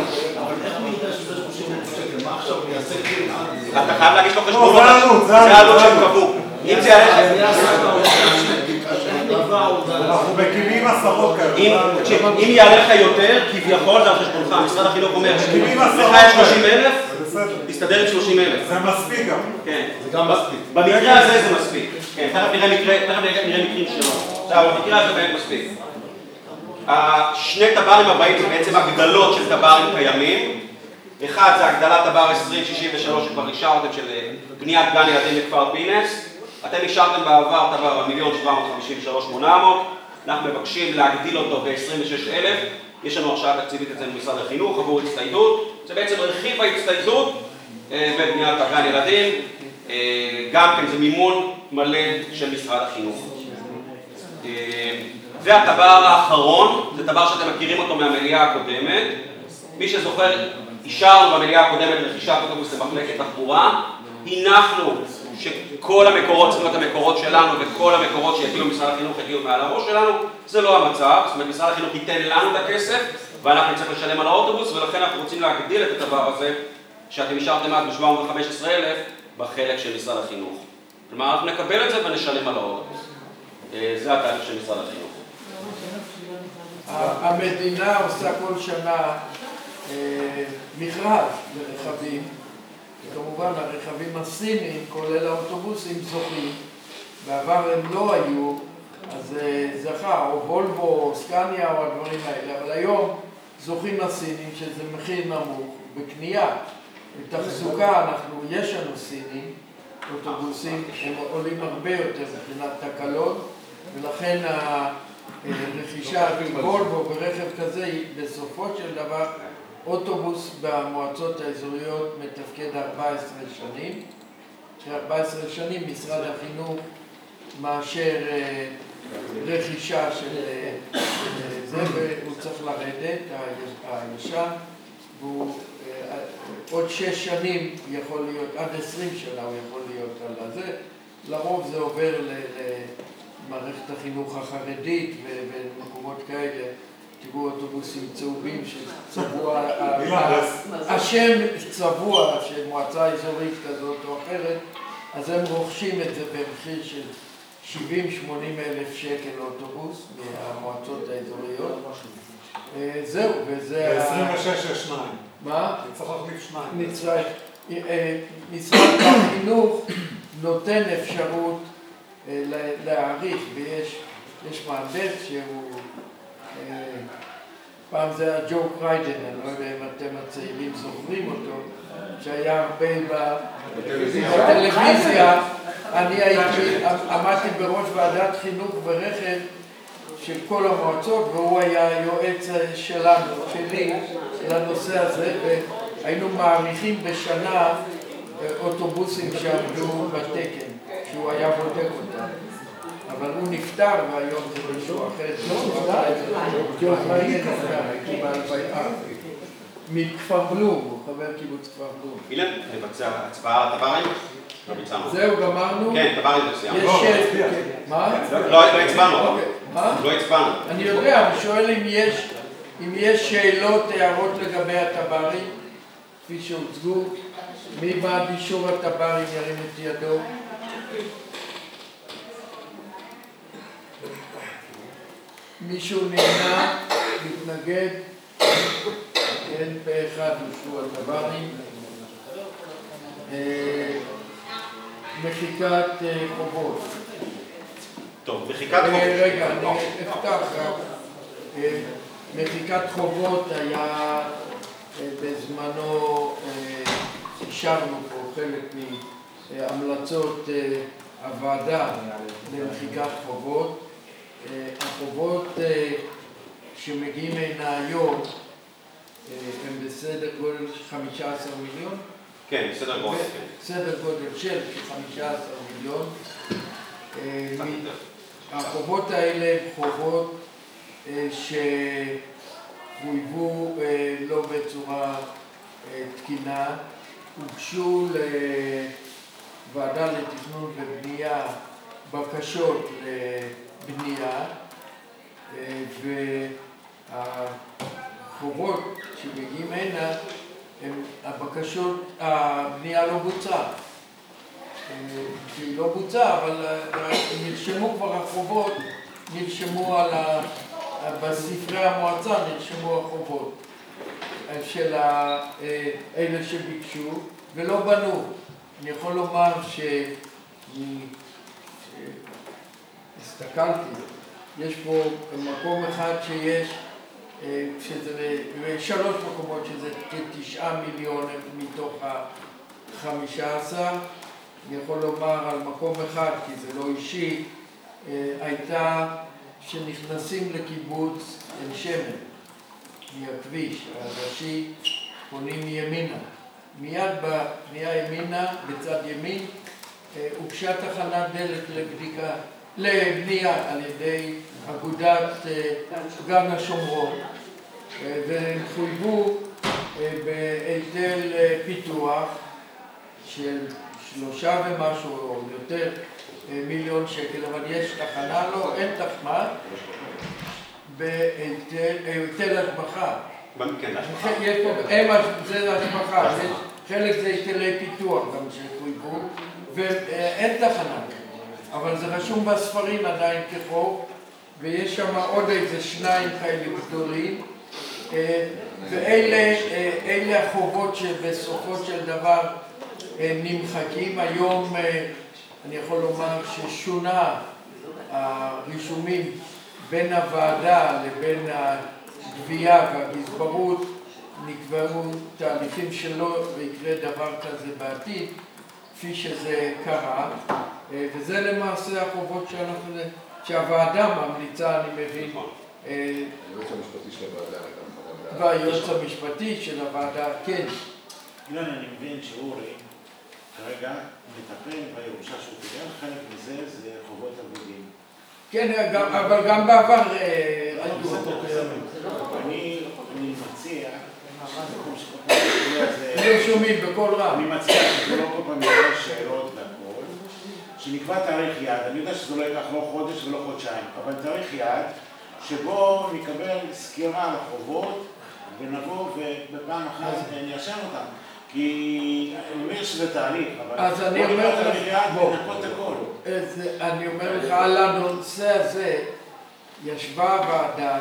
אתה חייב להגיש לו חשבונות, זה העלות שהם קבעו. אם זה... אנחנו מקימים עשרות כאלה. אם יעלה לך יותר, כביכול זה על חשבונך. משרד החינוך אומר, לך יש שלושים אלף, תסתדר עם שלושים אלף. זה מספיק גם. כן. זה גם מספיק. במקרה הזה זה מספיק. כן, תכף נראה מקרים שלו. עכשיו, במקרה הזה באמת מספיק. שני טברים הבאים זה בעצם הגדלות של טברים קיימים. אחד זה הגדלת טבר עשרים שישים ושלוש שכבר אישרתם של בניית גן ילדים בכפר פינס. אתם אישרתם בעבר טבר מיליון שבע מאות חמישים ושלוש אלף שמונה מאות. אנחנו מבקשים להגדיל אותו ב-עשרים ושש אלף. יש לנו הרשאה תקציבית אצלנו במשרד החינוך עבור הצטיידות. זה בעצם רכיב ההצטיידות בבניית הגן ילדים. גם כן זה מימון מלא של משרד החינוך. והטבר האחרון, זה טבר שאתם מכירים אותו מהמליאה הקודמת. מי שזוכר, אישרנו במליאה הקודמת רכישת אוטובוס למחלקת תחבורה. הנחנו שכל המקורות צריכים להיות המקורות שלנו וכל המקורות שיגיעו משרד החינוך יגיעו מעל הראש שלנו. זה לא המצב, זאת אומרת משרד החינוך ייתן לנו את הכסף ואנחנו נצטרך לשלם על האוטובוס, ולכן אנחנו רוצים להגדיל את הדבר הזה שאתם אישרתם אז ב-שבע מאות וחמש עשרה אלף בחלק של משרד החינוך. כלומר, אנחנו נקבל את זה ונשלם על האוטובוס. זה התהליך של משרד החינוך. המדינה עושה כל שנה מכרז לרכבים, וכמובן הרכבים הסיניים, כולל האוטובוסים, זוכים. בעבר הם לא היו, אז זכה, או וולבו, או סקניה, או הדברים האלה, אבל היום זוכים הסינים, שזה מחיר נמוך, בקנייה. בתחזוקה, אנחנו, יש לנו סינים, אוטובוסים, הם עולים הרבה יותר מבחינת תקלות, ולכן הרכישה של וולבו ברכב כזה היא בסופו של דבר אוטובוס במועצות האזוריות מתפקד ארבע עשרה שנים. אחרי ארבע עשרה שנים משרד החינוך מאשר רכישה של זה, והוא צריך לרדת, הישן, והוא עוד שש שנים יכול להיות, עד עשרים שנה הוא יכול להיות על זה. לרוב זה עובר למערכת החינוך החרדית ובמקומות כאלה. תראו אוטובוסים צהובים שצבוע, השם צבוע של מועצה אזורית כזאת או אחרת, אז הם רוכשים את זה במחיר של שבעים שמונים אלף שקל לאוטובוס מהמועצות האזוריות. זהו, וזה... ב-עשרים ושש יש שניים. מה? צריך להחליף שניים. נצטרך. משרד החינוך נותן אפשרות להעריך, ויש מהנדס שהוא... פעם זה היה ג'ו קריידן, אני לא יודע אם אתם הצעירים זוכרים אותו, שהיה הרבה בטלוויזיה. אני הייתי, עמדתי בראש ועדת חינוך ברכב של כל המועצות, והוא היה יועץ שלנו, שלי, לנושא הזה, והיינו מעריכים בשנה אוטובוסים שעמדו בתקן, שהוא היה בודק אותם. אבל הוא נפטר, והיום זה מישהו אחר. ג'ו קריידן נפטר, הייתי ב-אלפיים. מכפר בלום, הוא חבר קיבוץ כפר בלום. אילן, נבצע הצבעה על הטברים? לא ביצענו. זהו, גמרנו? כן, טברים נבצע. יש שאלה. מה? לא הצבענו. מה? לא הצבענו. אני יודע, אני שואל אם יש שאלות, הערות לגבי הטברים, כפי שהוצגו. מי בעד אישור הטברים ירים את ידו? מישהו נמנע, מתנגד? אין פה אחד אושרו הטברים. מחיקת חובות. טוב, מחיקת חובות. רגע, אני אפתח רק. מחיקת חובות היה בזמנו, אישרנו פה חלק מהמלצות הוועדה למחיקת חובות. החובות שמגיעים הנה היום הם בסדר גודל של חמישה עשר מיליון? כן, בסדר גודל. סדר גודל של חמישה עשר מיליון. החובות האלה הם חובות שחויבו לא בצורה תקינה, הוגשו לוועדה לתכנון ובנייה בקשות לבנייה, והחובות שמגיעים הנה, הבקשות, הבנייה לא בוצעה. היא לא בוצעה, אבל נרשמו כבר החובות נרשמו על ה... בספרי המועצה נרשמו החובות של אלה שביקשו ולא בנו. אני יכול לומר שהסתכלתי, יש פה מקום אחד שיש, שזה שלוש מקומות שזה כתשעה מיליון מתוך החמישה עשר. אני יכול לומר על מקום אחד, כי זה לא אישי, הייתה שנכנסים לקיבוץ עין שמן מהכביש הראשי, פונים ימינה. מיד בפנייה ימינה, בצד ימין, הוגשה תחנת דלק לבדיקה, לבנייה על ידי אגודת גן השומרון, והם חויבו בהיטל פיתוח של שלושה ומשהו או יותר מיליון שקל, אבל יש תחנה, לא, אין תחנה, בהיטל השבחה. זה השבחה, חלק זה היטלי פיתוח גם שחויבו, ואין תחנה, אבל זה רשום בספרים עדיין כחוב, ויש שם עוד איזה שניים כאלה גדולים, ואלה החובות שבסופו של דבר נמחקים. היום אני יכול לומר ששונה הרישומים בין הוועדה לבין הגבייה והגזברות, נקבעו תהליכים שלא יקרה דבר כזה בעתיד, כפי שזה קרה, וזה למעשה החובות שאנחנו, שהוועדה ממליצה, אני מבין. היועץ המשפטי של הוועדה. והיועץ המשפטי של הוועדה, כן. אילן, אני מבין שאורי כרגע מטפל בירושה שהוא קיבל, חלק מזה זה חובות אבודים. כן, אבל גם בעבר אני מציע, לא שומעים בכל רם. אני מציע שזה לא כל פעם יהיה שאלות והכל, שנקבע תאריך יעד. אני יודע שזה לא ייקח לא חודש ולא חודשיים, אבל תאריך יעד שבו נקבל סקירה על החובות ונבוא ובפעם אחת ניישם אותם. כי אני אומר שזה תהליך, אבל אז אני אומר לך, אני אומר לך, על הנושא הזה ישבה הוועדה,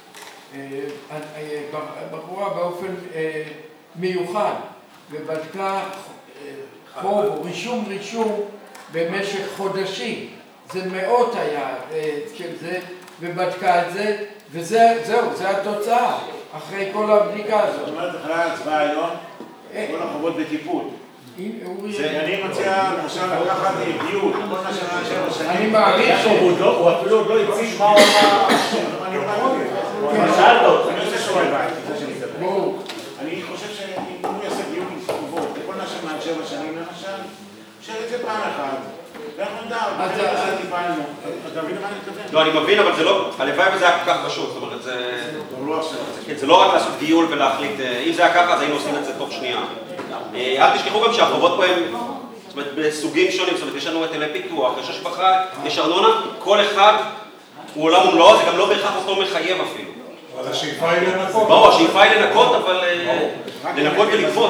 בחורה באופן מיוחד, ובדקה חוב, רישום רישום במשך חודשים. זה מאות היה של זה, ובדקה את זה, וזהו, זה התוצאה, אחרי כל הבדיקה הזאת. זאת אומרת, אחרי ההצבעה היום, כל החובות בטיפול. אני מציע למשל לקחת דיון, כל מה שנה שבע שנים. אני מעריך הוא אפילו עוד לא הציג מה הוא אמר. אני אומר, אני שאלת אותו. אני עושה שואל בית, זה שאני מדבר. אני חושב שאם הוא יעשה דיון עם חובות, כל מה שנה שבע שנים למשל, אפשר את זה פעם אחת. ואנחנו נדע, בחלק הזה טיפלנו. אתה מבין מה אני מתכוון? לא, אני מבין, אבל זה לא, הלוואי וזה היה כל כך פשוט. זאת אומרת, זה לא רק לעשות דיון ולהחליט, אם זה היה ככה, אז היינו עושים את זה תוך שנייה. אל תשכחו גם שהחובות פה הם, זאת אומרת, בסוגים שונים, זאת אומרת, יש לנו היטלי פיתוח, יש השבחה, יש ארנונה, כל אחד הוא עולם ומלואו, זה גם לא בהכרח אותו מחייב אפילו. אבל השאיפה היא לנקות. ברור, השאיפה היא לנקות, אבל לנקות ולגבות.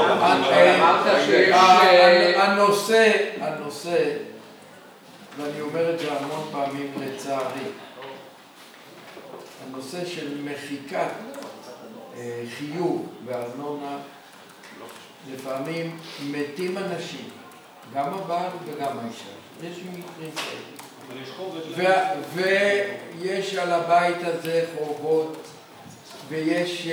הנושא, הנושא, ואני אומר את זה המון פעמים לצערי, הנושא של מחיקת חיוב בארנונה, לפעמים מתים אנשים, גם הבעל וגם האישה. יש מקרים כאלה. ויש על הבית הזה חובות, ויש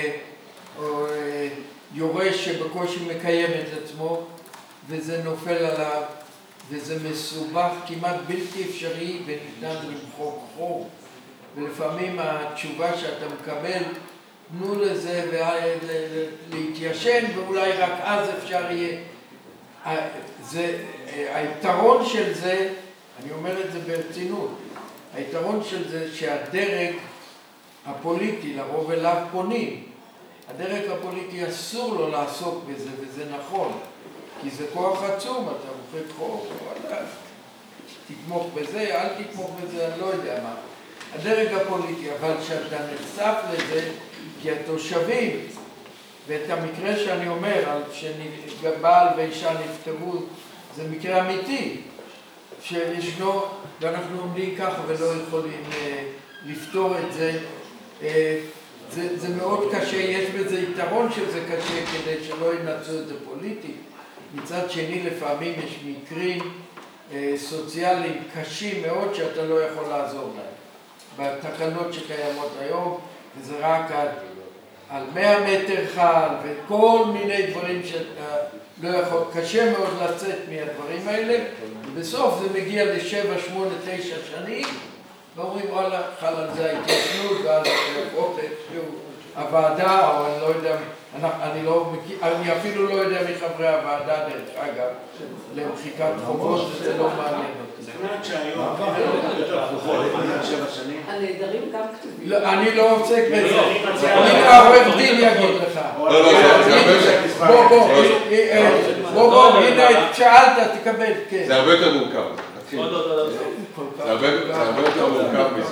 יורש שבקושי מקיים את עצמו, וזה נופל עליו, וזה מסובך כמעט בלתי אפשרי, וניתן למחוק חוב. ולפעמים התשובה שאתה מקבל, תנו לזה להתיישן, ואולי רק אז אפשר יהיה. זה, היתרון של זה, אני אומר את זה ברצינות, היתרון של זה שהדרג הפוליטי, לרוב אליו פונים, הדרג הפוליטי אסור לו לעסוק בזה, וזה נכון, כי זה כוח עצום, אתה מוחק חוב, תתמוך בזה, אל תתמוך בזה, אני לא יודע מה. הדרג הפוליטי, אבל כשאתה נחשף לזה, כי התושבים, ואת המקרה שאני אומר, שבעל ואישה נפטרו, זה מקרה אמיתי, שישנו, ואנחנו עומדים ככה ולא יכולים לפתור את זה. זה, זה מאוד קשה, יש בזה יתרון שזה קשה כדי שלא ינצלו את זה פוליטית. מצד שני, לפעמים יש מקרים סוציאליים קשים מאוד שאתה לא יכול לעזור להם. בתקנות שקיימות היום, וזה רק על, על מאה מטר חל וכל מיני דברים שאתה לא יכול, קשה מאוד לצאת מהדברים האלה, ובסוף זה מגיע לשבע, שמונה, תשע שנים, ואומרים וואלה, חל על זה ההתיישנות, ואז לפחות איכשהו הוועדה, או אני לא יודע, אני, לא, אני אפילו לא יודע מחברי הוועדה דרך אגב, למחיקת חובות, זה לא מעניין אותי. זאת אומרת שהיום, הנהדרים גם כתובים. אני לא עוסק בזה, אני העורך דין יגיד לך. לא, לא, זה בוא, בוא, בוא, בוא, הנה, שאלת, תקבל, כן. זה הרבה יותר מורכב. זה הרבה יותר מורכב מזה.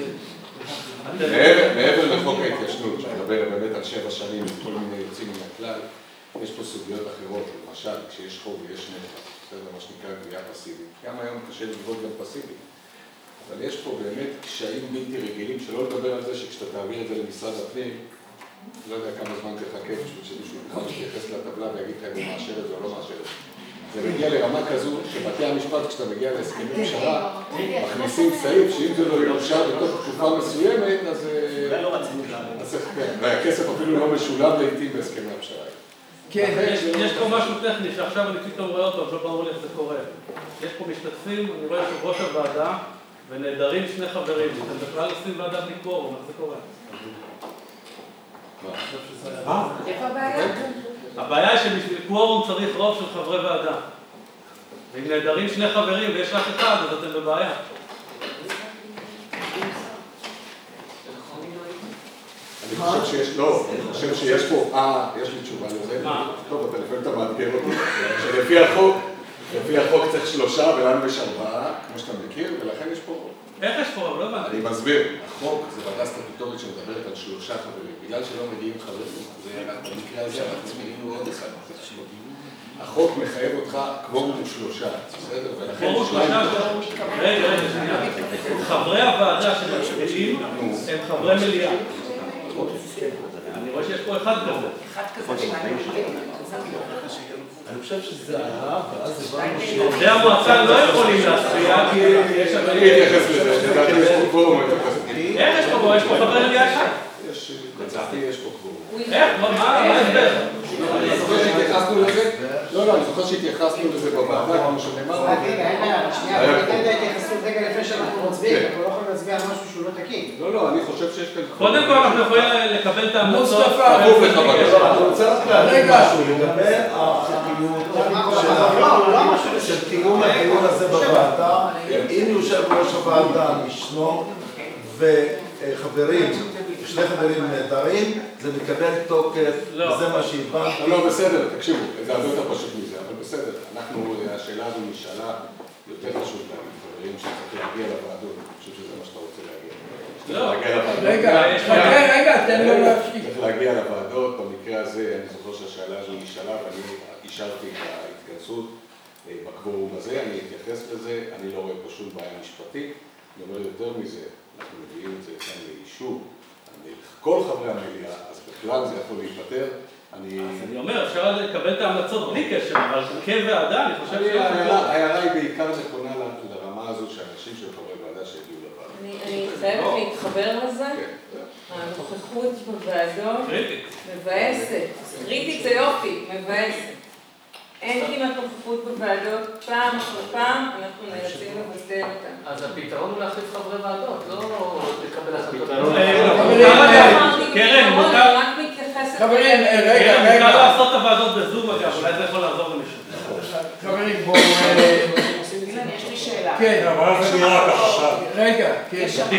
מעבר לחוק ההתיישנות, שמדבר באמת על שבע שנים וכל מיני יוצאים מן הכלל, יש פה סוגיות אחרות, למשל, כשיש חוב ויש נכס, זה מה שנקרא גבייה פסיבית. גם היום קשה לגבות גם פסיבית. אבל יש פה באמת קשיים בלתי רגילים, שלא לדבר על זה שכשאתה תעביר את זה למשרד הפנים, לא יודע כמה זמן תחכה, בשביל שמישהו יוכל להתייחס לטבלה ויגיד לך אם הוא מאשר את זה או לא מאשר את זה. זה מגיע לרמה כזו שבתי המשפט, כשאתה מגיע להסכמי פשרה, מכניסים סעיף שאם זה לא יאושר בתוך תקופה מסוימת, אז הכסף אפילו לא משולם לעתים בהסכמי הפשרה. יש פה משהו טכני שעכשיו אני פתאום רואה אותו, לא ברור לי איך זה קורה. יש פה משתתפים, אני רואה יושב ראש הוועדה, ונעדרים שני חברים. אתם בכלל עושים ועדה בלי קוורום, איך זה קורה? איפה הבעיה? הבעיה היא שבשביל קוורום צריך רוב של חברי ועדה. ואם נעדרים שני חברים ויש רק אחד, אז אתם בבעיה. אני חושב שיש, לא, אני חושב שיש פה, אה, יש לי תשובה לזה. טוב, אתה לפעמים אתה מאתגר אותי, שלפי החוק, לפי החוק צריך שלושה ולנו יש ארבעה, כמו שאתה מכיר, ולכן יש פה... איך יש פה? לא הבנתי. אני מסביר, החוק זה ועדה סטטוטורית שמדברת על שלושה חברים, בגלל שלא מגיעים חברים, זה רק במקרה הזה, אנחנו צריכים עוד אחד. החוק מחייב אותך קוורום שלושה, בסדר? קוורום שלושה, רגע, רגע, שנייה. חברי הוועדה שמצביעים הם חברי מליאה. אני רואה שיש פה אחד כזה. אחד כזה אני חושב שזה היה, ואז הבנו ש... עובדי המועצה לא יכולים להצביע, כי יש... אני אתייחס לזה, לדעתי יש פה קוורום. איך יש פה? יש פה חברי מליאה שם? יש, לדעתי יש פה קוורום. איך? מה ההסבר? אני זוכר שהתייחסנו לזה? לא, לא, אני זוכר שהתייחסנו לזה בוועדה, כמו שנאמר. רגע, רגע, שנייה, אני אתן את ההתייחסות רגע לפני שאנחנו מצביעים, אנחנו לא יכולים להצביע על משהו שהוא לא תקין. לא, לא, אני חושב שיש כאן... קודם כל אנחנו יכולים לקבל את ההמלצות. כפוף לך בבקשה. אני רוצה רק להגיד משהו לגבי החוקיות של קיום הדיון הזה בוועדה. אם יושב ראש הוועדה משנו וחברים, שני חברים נהדרים, זה מקבל תוקף, וזה מה שהבנתי. לא, בסדר, תקשיבו, זה הרבה יותר פשוט מזה, אבל בסדר. אנחנו, השאלה הזו נשאלה יותר חשוב להגיד, חברים, שצריך להגיע לוועדות, אני חושב שזה מה שאתה רוצה להגיע. לא, רגע, רגע, תן לו להפשיק. צריך להגיע לוועדות, במקרה הזה, אני זוכר שהשאלה הזו נשאלה, ואני אישרתי את ההתכנסות בקוורום הזה, אני אתייחס לזה, אני לא רואה פה שום בעיה משפטית, אני אומר יותר מזה, אנחנו מביאים את זה כאן לאישור. כל חברי המליאה, אז בכלל זה יכול להיפטר. אני אומר, אפשר לקבל את ההמלצות בלי קשר, אבל כוועדה, אני חושב ש... ההערה היא בעיקר נכונה לרמה הזו שאנשים של חברי ועדה שהגיעו לוועדה. אני חייבת להתחבר לזה. הנוכחות בוועדות מבאסת. קריטית זה יופי, מבאסת. אין כמעט נוכחות בוועדות, פעם אחרי פעם אנחנו נאלצים לבטל אותם. אז הפתרון הוא להחליף חברי ועדות, לא לקבל החלטות. קרן, מותר... חברים, רגע, רגע. מותר לעשות את הוועדות בזום אגב, אולי זה יכול לעזור למישהו. חברים, בואו... יש לי שאלה. כן. אבל זה נראה ככה. רגע, כן.